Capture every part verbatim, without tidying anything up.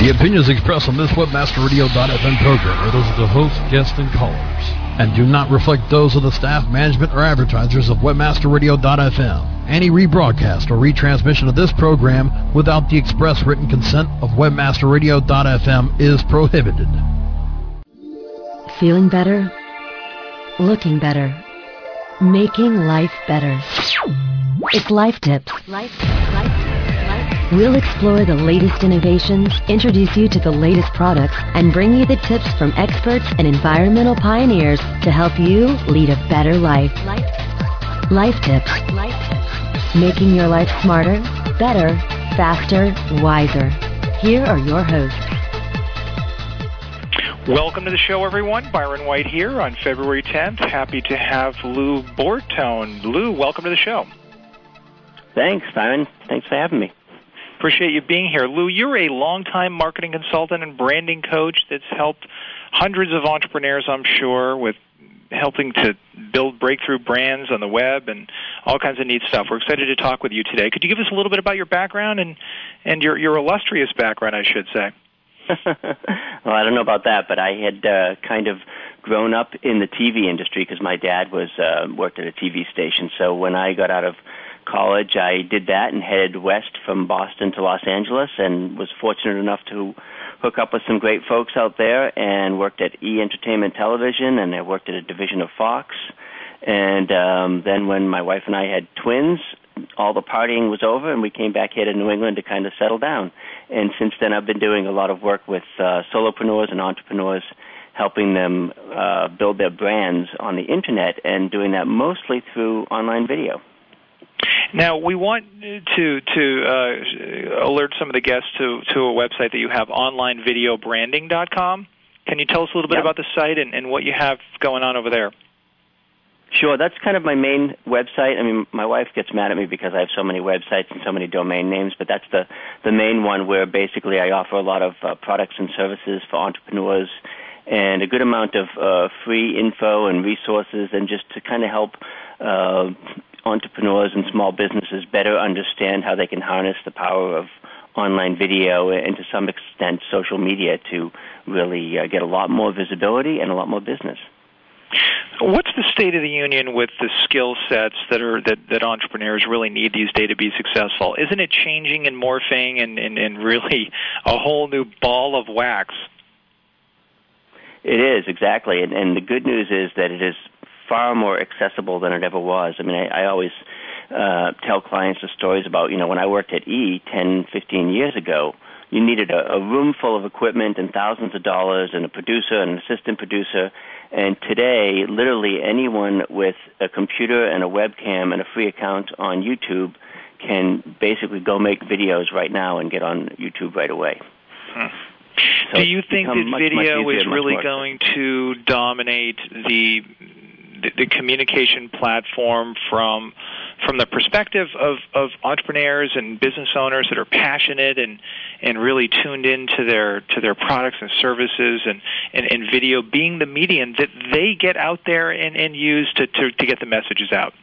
The opinions expressed on this Webmaster Radio dot f m program are those of the host, guests, and callers, and do not reflect those of the staff, management, or advertisers of Webmaster Radio dot f m. Any rebroadcast or retransmission of this program without the express written consent of Webmaster Radio dot f m is prohibited. Feeling better? Looking better? Making life better. It's Life Tips. Life Tips. Life Tips. We'll explore the latest innovations, introduce you to the latest products, and bring you the tips from experts and environmental pioneers to help you lead a better life. Life Tips. Life Tips. Life Tips. Making your life smarter, better, faster, wiser. Here are your hosts. Welcome to the show, everyone. Byron White here on February tenth. Happy to have Lou Bortone. Lou, welcome to the show. Thanks, Byron. Thanks for having me. Appreciate you being here. Lou, you're a longtime marketing consultant and branding coach that's helped hundreds of entrepreneurs, I'm sure, with helping to build breakthrough brands on the web and all kinds of neat stuff. We're excited to talk with you today. Could you give us a little bit about your background and, and your, your illustrious background, I should say? Well, I don't know about that, but I had uh, kind of grown up in the T V industry because my dad was uh, worked at a T V station. So when I got out of college, I did that and headed west from Boston to Los Angeles and was fortunate enough to hook up with some great folks out there and worked at E! Entertainment Television, and I worked at a division of Fox. And um, then when my wife and I had twins, all the partying was over, and we came back here to New England to kind of settle down. And since then, I've been doing a lot of work with uh, solopreneurs and entrepreneurs, helping them uh, build their brands on the Internet, and doing that mostly through online video. Now, we want to to uh, alert some of the guests to, to a website that you have, online video branding dot com. Can you tell us a little bit yep. about the site and, and what you have going on over there? Sure, that's kind of my main website. I mean, my wife gets mad at me because I have so many websites and so many domain names, but that's the, the main one where basically I offer a lot of uh, products and services for entrepreneurs and a good amount of uh, free info and resources, and just to kind of help uh, entrepreneurs and small businesses better understand how they can harness the power of online video and to some extent social media to really uh, get a lot more visibility and a lot more business. What's the state of the union with the skill sets that are that, that entrepreneurs really need these days to be successful? Isn't it changing and morphing and, and, and really a whole new ball of wax? It is, exactly. And, and the good news is that it is far more accessible than it ever was. I mean, I, I always uh, tell clients the stories about, you know, when I worked at E! ten, fifteen years ago, you needed a, a room full of equipment and thousands of dollars and a producer and an assistant producer. And today, literally anyone with a computer and a webcam and a free account on YouTube can basically go make videos right now and get on YouTube right away. Hmm. So Do you think that much, video much easier, is really more going to dominate the, the the communication platform from from the perspective of, of entrepreneurs and business owners that are passionate and, and really tuned into their to their products and services, and, and, and video being the medium that they get out there and, and use to, to, to get the messages out?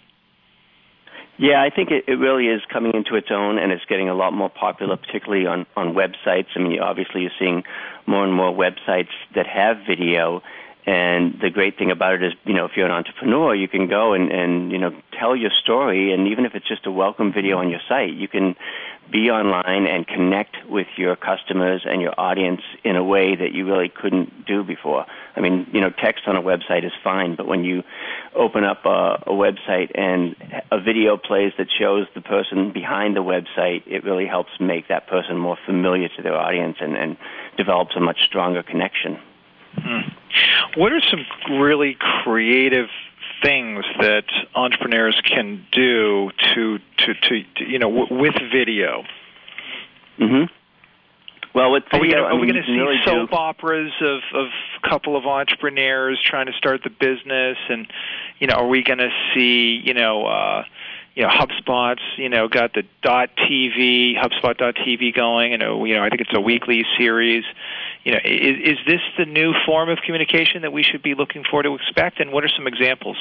Yeah, I think it, it really is coming into its own, and it's getting a lot more popular, particularly on, on websites. I mean, obviously you're seeing more and more websites that have video, and the great thing about it is, you know, if you're an entrepreneur, you can go and, and, you know, tell your story, and even if it's just a welcome video on your site, you can be online and connect with your customers and your audience in a way that you really couldn't do before. I mean, you know, text on a website is fine, but when you open up a, a website and a video plays that shows the person behind the website, it really helps make that person more familiar to their audience and, and develops a much stronger connection. Hmm. What are some really creative things that entrepreneurs can do to, to, to, to you know, w- with video? Mm-hmm. Well, with video, are we going to see really soap do. operas of, of a couple of entrepreneurs trying to start the business, and you know, are we going to see, you know, uh, you know, HubSpot's, you know, got the .tv, HubSpot dot T V going, and you know, I think it's a weekly series. You know, is, is this the new form of communication that we should be looking for to expect, and what are some examples?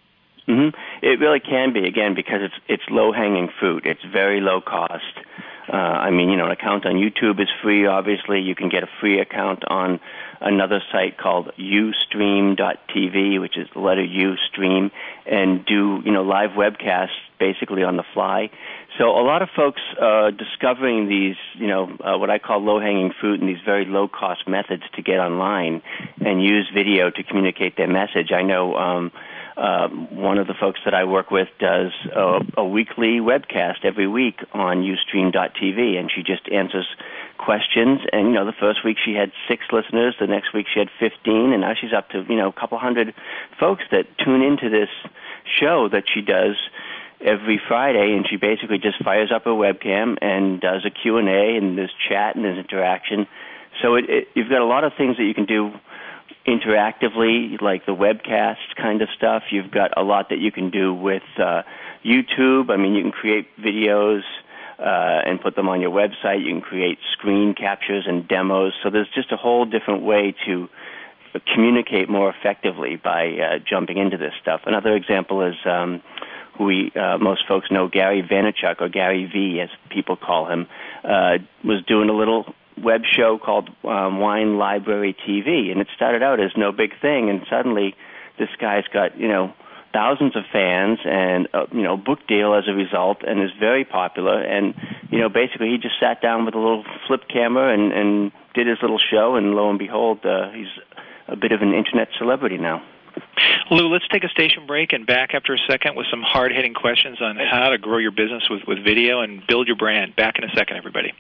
Mm-hmm. It really can be, again, because it's it's low-hanging fruit. It's very low cost. Uh, I mean, you know, an account on YouTube is free, obviously. You can get a free account on another site called ustream dot t v, which is the letter U, stream, and do, you know, live webcasts basically on the fly. So a lot of folks are discovering these, you know, uh, what I call low-hanging fruit and these very low-cost methods to get online and use video to communicate their message. I know um, uh, one of the folks that I work with does a, a weekly webcast every week on ustream dot t v, and she just answers questions. And, you know, the first week she had six listeners, the next week she had fifteen, and now she's up to, you know, a couple hundred folks that tune into this show that she does every Friday, and she basically just fires up her webcam and does a Q and A, and there's chat and there's interaction. So it, it, you've got a lot of things that you can do interactively, like the webcast kind of stuff. You've got a lot that you can do with uh, YouTube. I mean, you can create videos uh, and put them on your website. You can create screen captures and demos. So there's just a whole different way to communicate more effectively by uh, jumping into this stuff. Another example is um, who we, uh, most folks know, Gary Vaynerchuk, or Gary V, as people call him, uh, was doing a little web show called um, Wine Library T V, and it started out as no big thing, and suddenly this guy's got, you know, thousands of fans and, uh, you know, book deal as a result, and is very popular. And, you know, basically he just sat down with a little flip camera and, and did his little show, and lo and behold, uh, he's a bit of an internet celebrity now. Lou, let's take a station break and back after a second with some hard-hitting questions on how to grow your business with, with video and build your brand. Back in a second, everybody.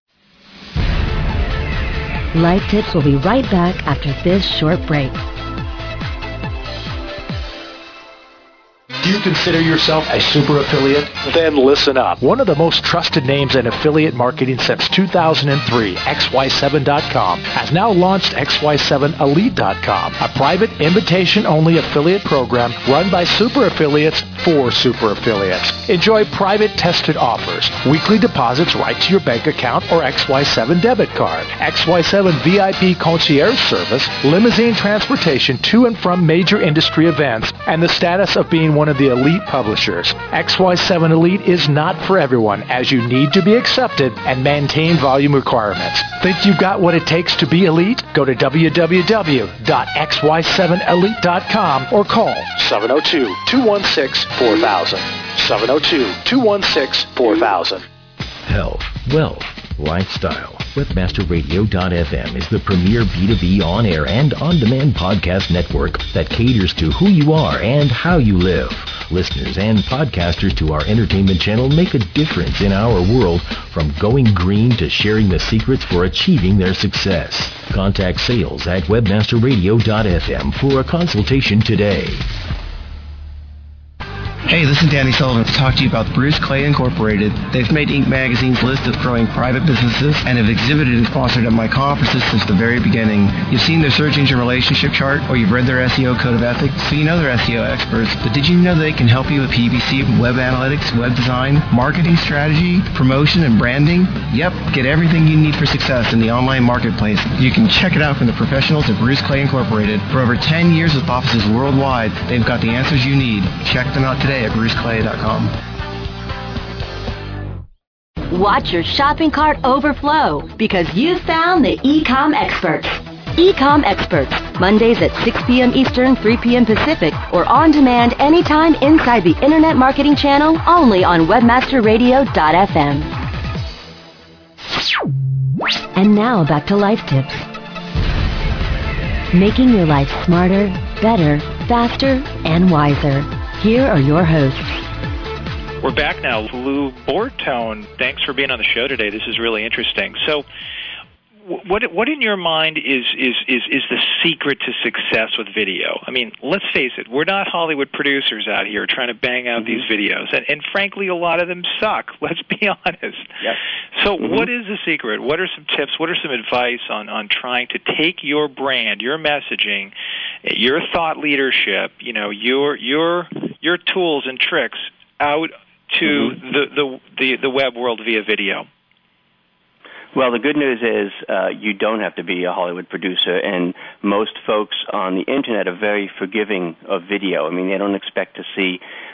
Life Tips will be right back after this short break. Do you consider yourself a super affiliate? Then listen up. One of the most trusted names in affiliate marketing since two thousand three, X Y seven dot com, has now launched X Y seven Elite dot com, a private invitation-only affiliate program run by super affiliates for super affiliates. Enjoy private tested offers, weekly deposits right to your bank account or X Y seven debit card, X Y seven V I P concierge service, limousine transportation to and from major industry events, and the status of being one of the elite publishers. X Y seven Elite is not for everyone, as you need to be accepted and maintain volume requirements. Think you've got what it takes to be elite? Go to w w w dot x y seven elite dot com or call seven oh two, two one six, four thousand. seven oh two, two one six, four thousand. Health, wealth, lifestyle. Webmaster Radio dot f m is the premier B two B on-air and on-demand podcast network that caters to who you are and how you live. Listeners and podcasters to our entertainment channel make a difference in our world, from going green to sharing the secrets for achieving their success. Contact sales at Webmaster Radio dot f m for a consultation today. Hey, this is Danny Sullivan to talk to you about Bruce Clay Incorporated. They've made Inc Magazine's list of growing private businesses and have exhibited and sponsored at my conferences since the very beginning. You've seen their search engine relationship chart, or you've read their S E O code of ethics, so you know they're S E O experts. But did you know they can help you with P P C, web analytics, web design, marketing strategy, promotion, and branding? Yep, get everything you need for success in the online marketplace. You can check it out from the professionals at Bruce Clay Incorporated. For over ten years with offices worldwide, they've got the answers you need. Check them out today at bruce clay dot com. Watch your shopping cart overflow because you found the E-Com Experts. E-Com Experts, Mondays at six p.m. Eastern, three p.m. Pacific, or on demand anytime inside the Internet Marketing Channel, only on Webmaster Radio dot f m. And now back to Life Tips. Making your life smarter, better, faster, and wiser. Here are your hosts. We're back now. Lou Bortone, thanks for being on the show today. This is really interesting. So what what in your mind is, is, is, is the secret to success with video? I mean, let's face it, we're not Hollywood producers out here trying to bang out mm-hmm. these videos. And, and frankly, a lot of them suck. Let's be honest. Yep. So mm-hmm. what is the secret? What are some tips? What are some advice on, on trying to take your brand, your messaging, your thought leadership, you know, your your your tools and tricks out to mm-hmm. the, the, the, the web world via video? Well, the good news is uh, you don't have to be a Hollywood producer, and most folks on the Internet are very forgiving of video. I mean, they don't expect to see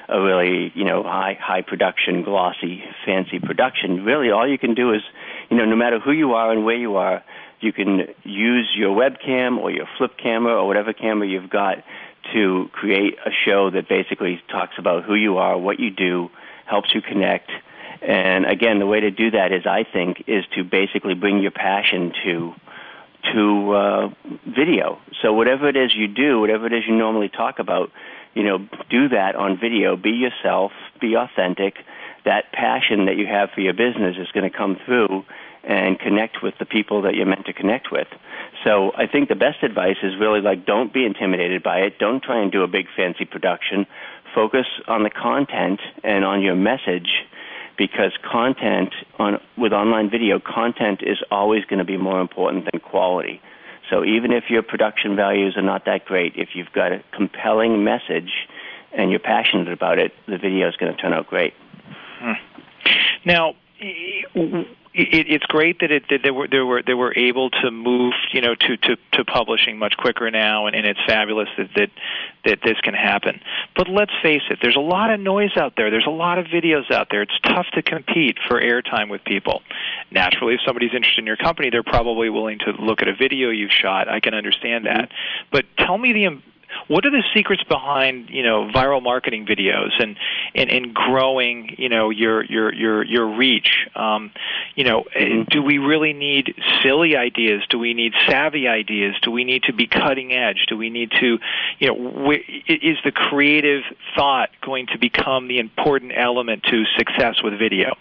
a really, you know, high high production, glossy, fancy production. Really, all you can do is, you know, no matter who you are and where you are, you can use your webcam or your flip camera or whatever camera you've got to create a show that basically talks about who you are, what you do, helps you connect. And again, the way to do that is, I think, is to basically bring your passion to to uh, video. So whatever it is you do, whatever it is you normally talk about, you know, do that on video. Be yourself. Be authentic. That passion that you have for your business is going to come through and connect with the people that you're meant to connect with. So I think the best advice is really, like, don't be intimidated by it. Don't try and do a big fancy production. Focus on the content and on your message, because content on with online video, content is always going to be more important than quality. So even if your production values are not that great, if you've got a compelling message and you're passionate about it, the video is going to turn out great. Hmm. Now, it, it's great that, it, that they were they were they were able to move, you know, to, to, to publishing much quicker now, and, and it's fabulous that, that that this can happen. But let's face it, there's a lot of noise out there. There's a lot of videos out there. It's tough to compete for airtime with people. Naturally, if somebody's interested in your company, they're probably willing to look at a video you've shot. I can understand that. Mm-hmm. But tell me the what are the secrets behind, you know, viral marketing videos and, and, and growing, you know, your your your your reach? Um, you know, mm-hmm. do we really need silly ideas? Do we need savvy ideas? Do we need to be cutting edge? Do we need to, you know, wh- is the creative thought going to become the important element to success with video?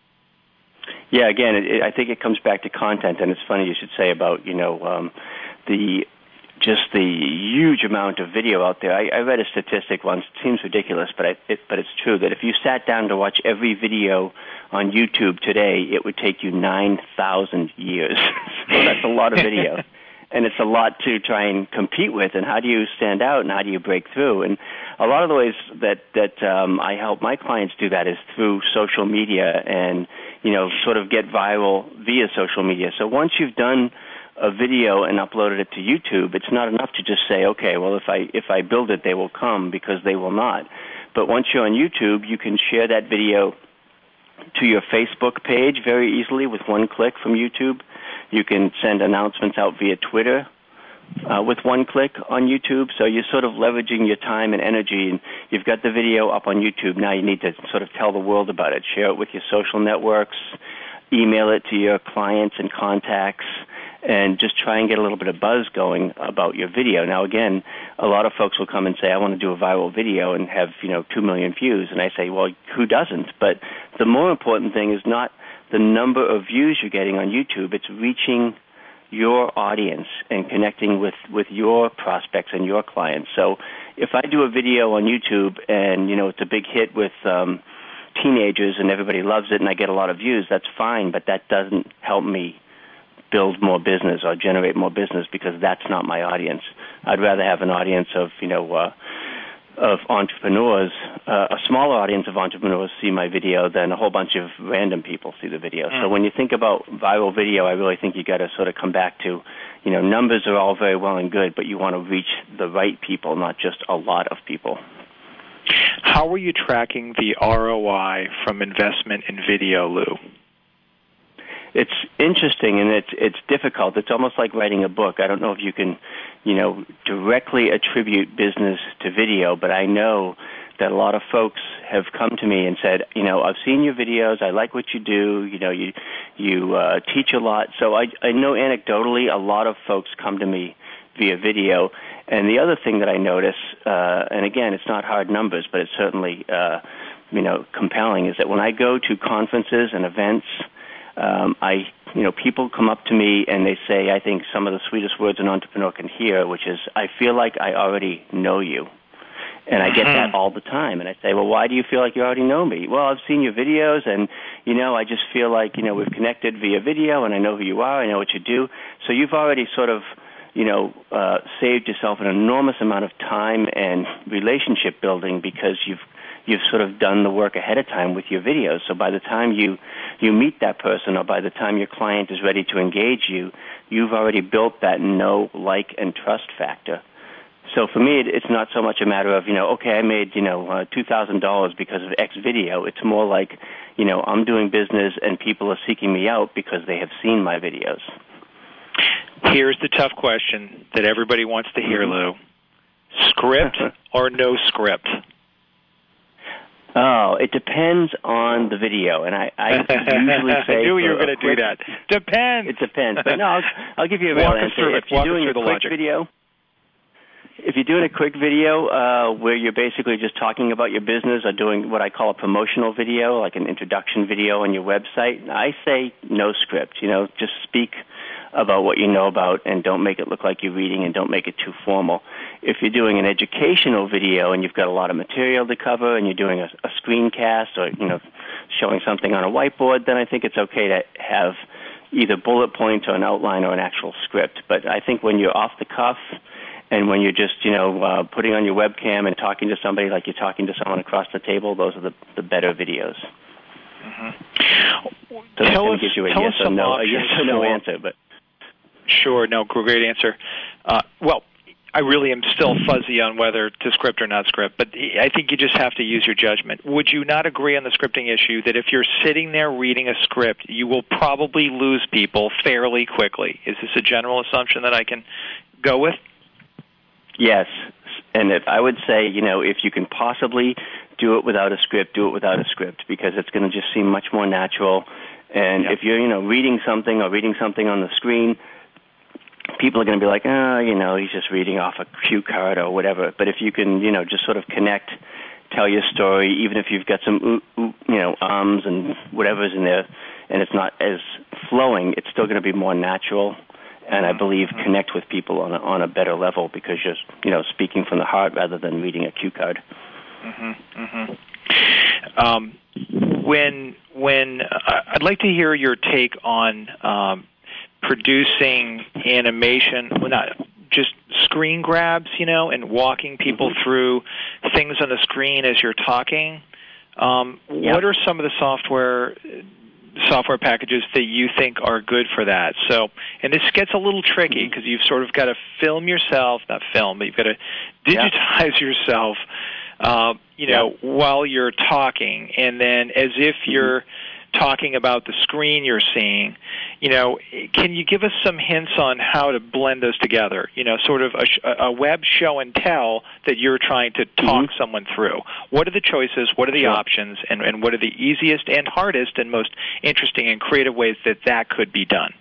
Yeah, again, it, it, I think it comes back to content, and it's funny you should say about, you know, um, the just the huge amount of video out there. I, I read a statistic once. It seems ridiculous, but I, it, but it's true, that if you sat down to watch every video on YouTube today, it would take you nine thousand years. So that's a lot of video. And it's a lot to try and compete with, and how do you stand out, and how do you break through? And a lot of the ways that, that um, I help my clients do that is through social media and, you know, sort of get viral via social media. So once you've done a video and uploaded it to YouTube, it's not enough to just say, okay, well, if I if I build it, they will come, because they will not. But once you're on YouTube, you can share that video to your Facebook page very easily with one click from YouTube. You can send announcements out via Twitter uh, with one click on YouTube. So you're sort of leveraging your time and energy, and you've got the video up on YouTube. Now you need to sort of tell the world about it. Share it with your social networks, email it to your clients and contacts, and just try and get a little bit of buzz going about your video. Now, again, a lot of folks will come and say, I want to do a viral video and have, you know, two million views. And I say, well, who doesn't? But the more important thing is not the number of views you're getting on YouTube. It's reaching your audience and connecting with, with your prospects and your clients. So if I do a video on YouTube and, you know, it's a big hit with um, teenagers and everybody loves it and I get a lot of views, that's fine, but that doesn't help me build more business or generate more business, because that's not my audience. I'd rather have an audience of, you know, uh, of entrepreneurs, uh, a smaller audience of entrepreneurs see my video than a whole bunch of random people see the video. Mm. So when you think about viral video, I really think you got to sort of come back to, you know, numbers are all very well and good, but you want to reach the right people, not just a lot of people. How are you tracking the R O I from investment in video, Lou? It's interesting, and it's it's difficult. It's almost like writing a book. I don't know if you can, you know, directly attribute business to video, but I know that a lot of folks have come to me and said, you know, I've seen your videos. I like what you do. You know, you you uh, teach a lot. So I I know anecdotally a lot of folks come to me via video. And the other thing that I notice, uh, and again, it's not hard numbers, but it's certainly uh, you know compelling, is that when I go to conferences and events, Um, I, you know, people come up to me and they say, I think some of the sweetest words an entrepreneur can hear, which is, I feel like I already know you. And I get that all the time. And I say, well, why do you feel like you already know me? Well, I've seen your videos, and, you know, I just feel like, you know, we've connected via video, and I know who you are, I know what you do. So you've already sort of, you know, uh, saved yourself an enormous amount of time and relationship building, because you've you've sort of done the work ahead of time with your videos. So by the time you, you meet that person, or by the time your client is ready to engage you, you've already built that know, like, and trust factor. So for me, it, it's not so much a matter of, you know, okay, I made, you know, uh, two thousand dollars because of X video. It's more like, you know, I'm doing business and people are seeking me out because they have seen my videos. Here's the tough question that everybody wants to hear, Lou. Script or no script? Oh, it depends on the video, and I, I usually say... I knew you were going to quick, do that. Depends. It depends, but no, I'll, I'll give you a real Walk answer. Through if it. you're Walk doing a the quick logic. video, if you're doing a quick video uh, where you're basically just talking about your business or doing what I call a promotional video, like an introduction video on your website, I say no script. You know, just speak about what you know about and don't make it look like you're reading and don't make it too formal. If you're doing an educational video and you've got a lot of material to cover and you're doing a, a screencast or, you know, showing something on a whiteboard, then I think it's okay to have either bullet points or an outline or an actual script. But I think when you're off the cuff and when you're just, you know, uh, putting on your webcam and talking to somebody like you're talking to someone across the table, those are the, the better videos. Mm-hmm. So tell that us, gives you a tell yes us or some no, a yes or no for, answer, but... Sure, no, great answer. Uh, well, I really am still fuzzy on whether to script or not script, but I think you just have to use your judgment. Would you not agree on the scripting issue that if you're sitting there reading a script, you will probably lose people fairly quickly? Is this a general assumption that I can go with? Yes, and if I would say, you know, if you can possibly do it without a script, do it without a script, because it's going to just seem much more natural. And yep. if you're, you know, reading something or reading something on the screen, people are going to be like, oh, you know, he's just reading off a cue card or whatever. But if you can, you know, just sort of connect, tell your story, even if you've got some, ooh, ooh, you know, ums and whatever's in there, and it's not as flowing, it's still going to be more natural. And I believe mm-hmm. connect with people on a, on a better level because you're, you know, speaking from the heart rather than reading a cue card. Mm-hmm. Mm-hmm. Um, when when uh, I'd like to hear your take on um, producing animation, well, not just screen grabs, you know, and walking people mm-hmm. through things on the screen as you're talking. Um, yep. What are some of the software software packages that you think are good for that? So, and this gets a little tricky because you've sort of got to film yourself, not film, but you've got to digitize yep. yourself, uh, you know, yep. while you're talking, and then as if you're mm-hmm. talking about the screen you're seeing. You know, can you give us some hints on how to blend those together? You know, sort of a, a web show and tell that you're trying to talk mm-hmm. someone through. What are the choices? What are the sure. options? And, and what are the easiest and hardest and most interesting and creative ways that that could be done?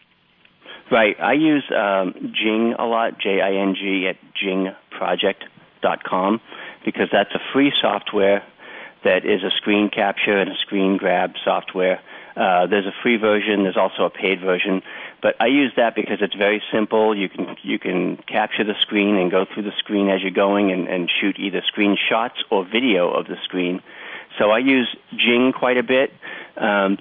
Right. I use um, Jing a lot, J I N G, at jing project dot com, because that's a free software that is a screen capture and a screen grab software. Uh, there's a free version. There's also a paid version. But I use that because it's very simple. You can you can capture the screen and go through the screen as you're going and, and shoot either screenshots or video of the screen. So I use Jing quite a bit. Um,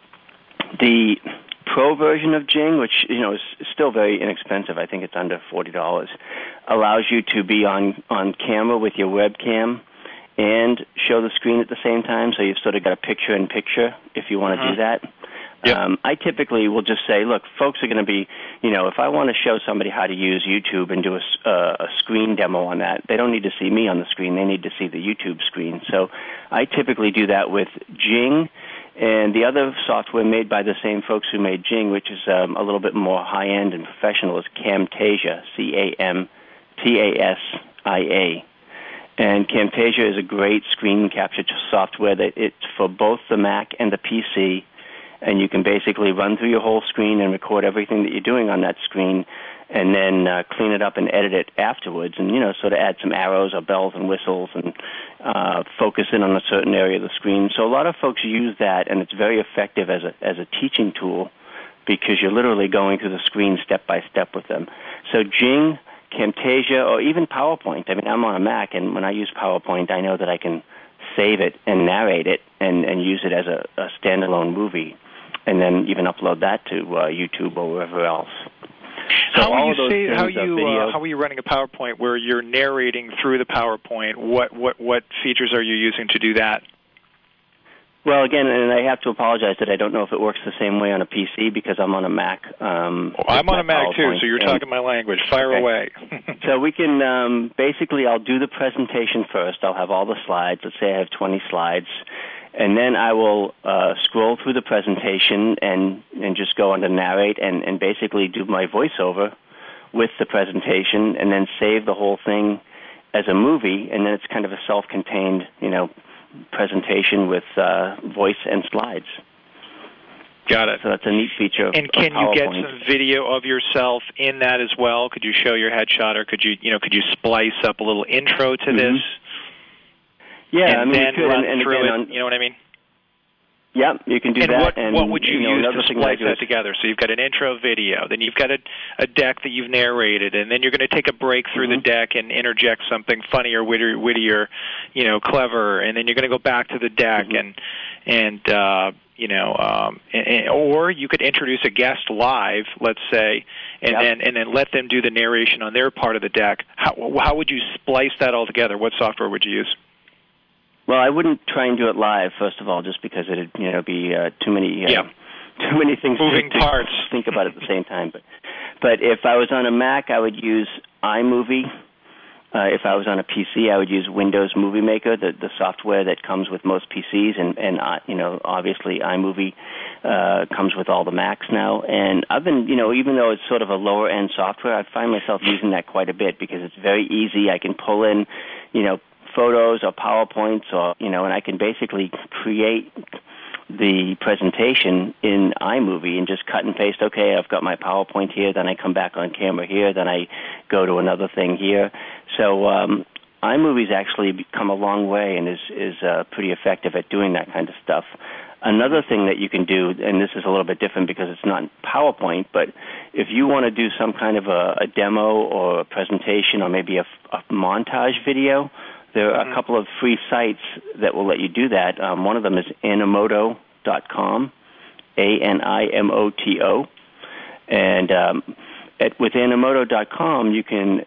the Pro version of Jing, which you know is still very inexpensive, I think it's under forty dollars, allows you to be on, on camera with your webcam and show the screen at the same time, so you've sort of got a picture-in-picture if you want to uh-huh. do that. Yep. Um, I typically will just say, look, folks are going to be, you know, if I want to show somebody how to use YouTube and do a, uh, a screen demo on that, they don't need to see me on the screen. They need to see the YouTube screen. So I typically do that with Jing, and the other software made by the same folks who made Jing, which is um, a little bit more high-end and professional, is Camtasia, C A M T A S I A. And Camtasia is a great screen capture software that it's for both the Mac and the P C, and you can basically run through your whole screen and record everything that you're doing on that screen, and then uh, clean it up and edit it afterwards, and you know, sort of add some arrows or bells and whistles, and uh, focus in on a certain area of the screen. So a lot of folks use that, and it's very effective as a as a teaching tool because you're literally going through the screen step by step with them. So Jing, Camtasia, or even PowerPoint. I mean, I'm on a Mac, and when I use PowerPoint, I know that I can save it and narrate it and, and use it as a, a standalone movie, and then even upload that to uh, YouTube or wherever else. So how all will you say, how you video, uh, how are you running a PowerPoint where you're narrating through the PowerPoint? What what what features are you using to do that? Well, again, and I have to apologize that I don't know if it works the same way on a P C because I'm on a Mac. Um, well, I'm on a Mac, too, so you're and, talking my language. Fire okay. away. So we can, um, basically, I'll do the presentation first. I'll have all the slides. Let's say I have twenty slides. And then I will uh, scroll through the presentation and, and just go on to narrate and, and basically do my voiceover with the presentation and then save the whole thing as a movie. And then it's kind of a self-contained, you know, presentation with uh, voice and slides. Got it. So that's a neat feature. And can of you get PowerPoint. some video of yourself in that as well? Could you show your headshot, or could you, you know, could you splice up a little intro to mm-hmm. this? Yeah, and I mean, then you could, run and, and through again, it. On, you know what I mean? Yeah, you can do and that. What, and what would you, you know, use to splice that is, together? So you've got an intro video, then you've got a, a deck that you've narrated, and then you're going to take a break through mm-hmm. the deck and interject something funnier, wittier, wittier, you know, clever, and then you're going to go back to the deck mm-hmm. and and uh, you know, um, and, and, or you could introduce a guest live, let's say, and yep. then and then let them do the narration on their part of the deck. How how would you splice that all together? What software would you use? Well, I wouldn't try and do it live, first of all, just because it'd you know be uh, too many uh, yeah. too many things moving to, parts. to think about at the same time. But but if I was on a Mac, I would use iMovie. Uh, if I was on a P C, I would use Windows Movie Maker, the the software that comes with most P Cs, and and uh, you know obviously iMovie uh, comes with all the Macs now. And I've been you know even though it's sort of a lower end software, I find myself using that quite a bit because it's very easy. I can pull in you know. photos or PowerPoints or, you know, and I can basically create the presentation in iMovie and just cut and paste, okay, I've got my PowerPoint here, then I come back on camera here, then I go to another thing here. So um, iMovie's actually become a long way and is, is uh, pretty effective at doing that kind of stuff. Another thing that you can do, and this is a little bit different because it's not PowerPoint, but if you want to do some kind of a, a demo or a presentation or maybe a, a montage video, there are a couple of free sites that will let you do that. Um, one of them is Animoto dot com, A N I M O T O. And um, at, with Animoto dot com, you can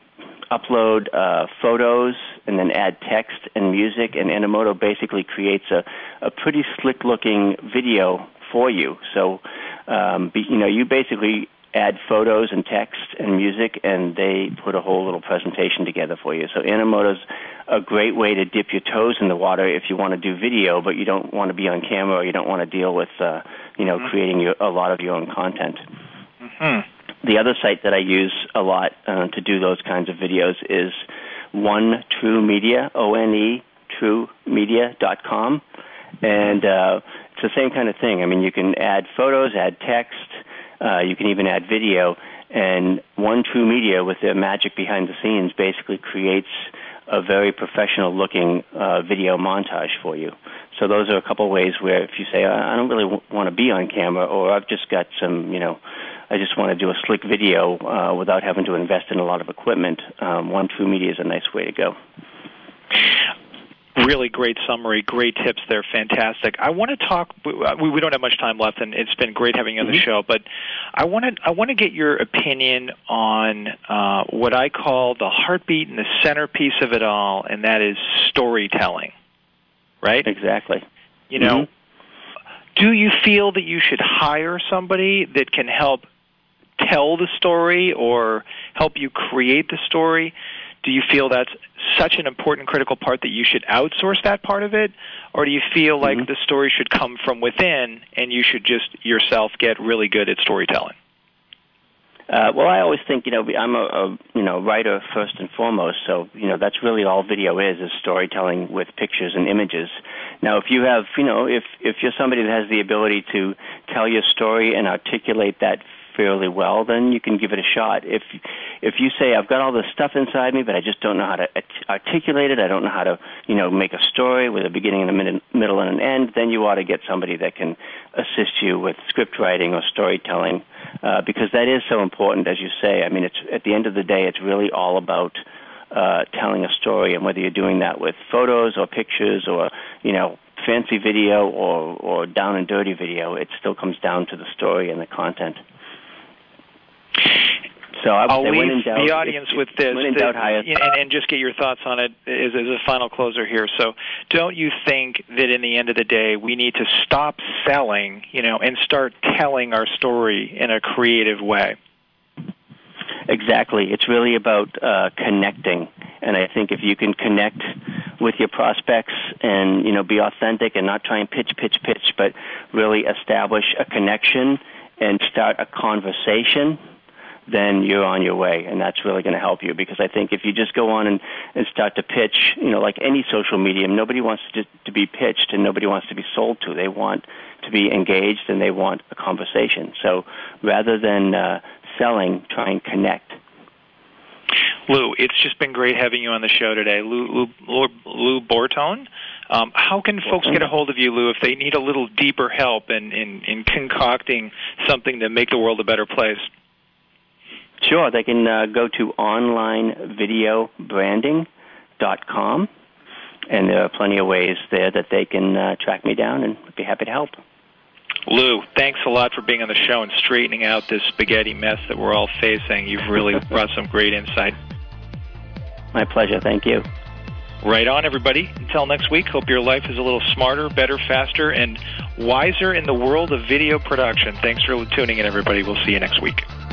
upload uh, photos and then add text and music, and Animoto basically creates a, a pretty slick-looking video for you. So, um, be, you know, you basically add photos and text and music, and they put a whole little presentation together for you. So Animoto's a great way to dip your toes in the water if you want to do video, but you don't want to be on camera or you don't want to deal with, uh, you know, mm-hmm. creating your, a lot of your own content. Mm-hmm. The other site that I use a lot uh, to do those kinds of videos is One True Media, O N E, true media dot com. And uh, it's the same kind of thing. I mean, you can add photos, add text, Uh, you can even add video, and One True Media, with their magic behind the scenes, basically creates a very professional-looking uh, video montage for you. So those are a couple ways where if you say, I don't really w- want to be on camera, or I've just got some, you know, I just want to do a slick video uh, without having to invest in a lot of equipment, um, One True Media is a nice way to go. Really great summary, great tips there, fantastic. I want to talk, we, we don't have much time left, and it's been great having you on the mm-hmm. show, but I want to I want to get your opinion on uh, what I call the heartbeat and the centerpiece of it all, and that is storytelling, right? Exactly. You know, mm-hmm. do you feel that you should hire somebody that can help tell the story or help you create the story? Do you feel that's such an important, critical part that you should outsource that part of it? Or do you feel like mm-hmm. the story should come from within and you should just yourself get really good at storytelling? Uh, well, I always think, you know, I'm a, a, you know, writer first and foremost, so, you know, that's really all video is, is storytelling with pictures and images. Now, if you have, you know, if, if you're somebody that has the ability to tell your story and articulate that fairly well, then you can give it a shot. If if you say, I've got all this stuff inside me, but I just don't know how to articulate it, I don't know how to, you know, make a story with a beginning and a mid- middle and an end, then you ought to get somebody that can assist you with script writing or storytelling, uh, because that is so important, as you say. I mean, it's at the end of the day, it's really all about uh, telling a story, and whether you're doing that with photos or pictures or, you know, fancy video or, or down and dirty video, it still comes down to the story and the content. So I I'll leave doubt, the audience if, with this that, doubt, and, and just get your thoughts on it as, as a final closer here. So don't you think that in the end of the day we need to stop selling, you know, and start telling our story in a creative way? Exactly. It's really about uh, connecting. And I think if you can connect with your prospects and, you know, be authentic and not try and pitch, pitch, pitch, but really establish a connection and start a conversation, then you're on your way, and that's really going to help you. Because I think if you just go on and, and start to pitch, you know, like any social medium, nobody wants to, to be pitched and nobody wants to be sold to. They want to be engaged and they want a conversation. So rather than uh, selling, try and connect. Lou, it's just been great having you on the show today. Lou, Lou, Lou, Lou Bortone, um, how can folks get a hold of you, Lou, if they need a little deeper help in, in, in concocting something to make the world a better place? Sure. They can uh, go to online video branding dot com, and there are plenty of ways there that they can uh, track me down, and I'd be happy to help. Lou, thanks a lot for being on the show and straightening out this spaghetti mess that we're all facing. You've really brought some great insight. My pleasure. Thank you. Right on, everybody. Until next week, hope your life is a little smarter, better, faster, and wiser in the world of video production. Thanks for tuning in, everybody. We'll see you next week.